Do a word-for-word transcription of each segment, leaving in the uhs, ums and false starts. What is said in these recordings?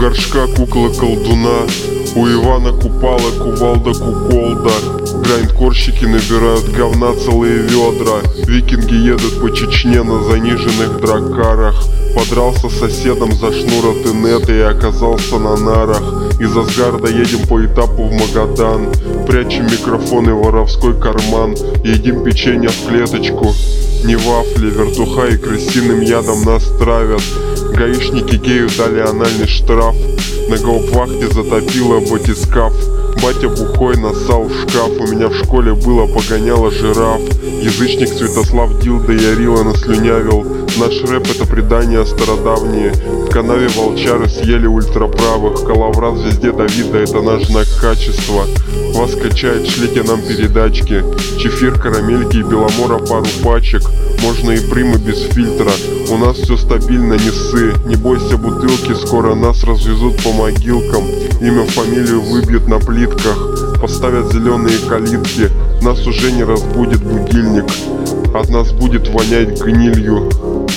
горшка кукла колдуна, у Ивана Купала кувалда куколда. Грайндкорщики набирают говна целые ведра. Викинги едут по Чечне на заниженных дракарах. Подрался с соседом за шнур от инета и оказался на нарах. Из Асгарда едем по этапу в Магадан. Прячем микрофон и воровской карман. Едим печенье в клеточку. Не вафли, вертуха и крысиным ядом нас травят. Гаишники гею дали анальный штраф. На гауптвахте затопило батискаф. Батя бухой нассал в шкаф. У меня в школе было погоняло жираф. Язычник Святослав Дилда Ярила наслюнявил. Наш рэп — это предания стародавние. В канаве волчары съели ультраправых. Калаврат в звезде Давида — это наш знак качества. Вас качает, шлите нам передачки. Чефир, карамельки и беломора пару пачек. Можно и примы без фильтра. У нас все стабильно, не ссы. Не бойся бутылки, скоро нас развезут по могилкам. Имя, фамилию выбьют на плитках. Поставят зеленые калитки. Нас уже не разбудит будильник. От нас будет вонять гнилью.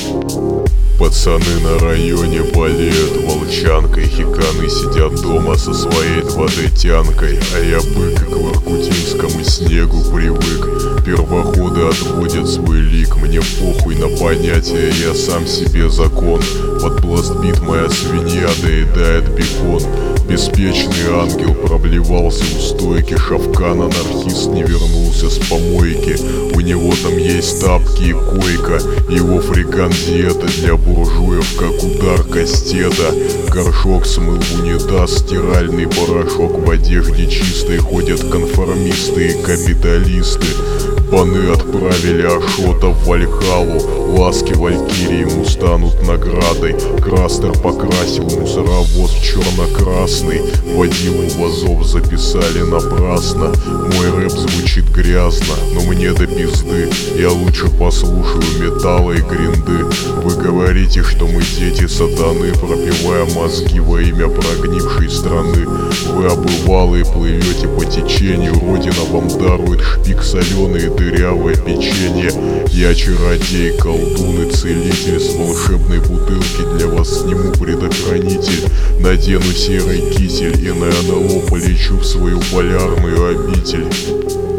Пацаны на районе болеют волчанкой. Хиканы сидят дома со своей двадцатянкой. А я бык и к воркутинскому снегу привык. Первоходы отводят свой лик. Мне похуй на понятия, я сам себе закон. Под бластбит моя свинья доедает бекон. Беспечный ангел проблевался у стойки. Шавкан анархист не вернулся с помойки. У него там есть тапки и койка. Его фрикан диета для буржуев, как удар кастета. Горшок смыл в унитаз стиральный порошок. В одежде чистой ходят конформисты и капиталисты. Паны отправили Ашота в Вальхалу. Ласки валькирии ему станут наградой. Крастер покрасил мусоровоз в черно-красный. Водилу вазов записали напрасно. Мой рэп звучит грязно, но мне до пизды. Я лучше послушаю металла и гринды. Вы говорите, что мы дети сатаны, пропивая мозги во имя прогнившей страны. Вы обывалые плывете по течению. Родина вам дарует шпик соленый и дырявое печенье. Я чародей, колдун и целитель. С волшебной бутылки для вас сниму предохранитель. Надену серый китель и на НЛО полечу в свою полярную обитель.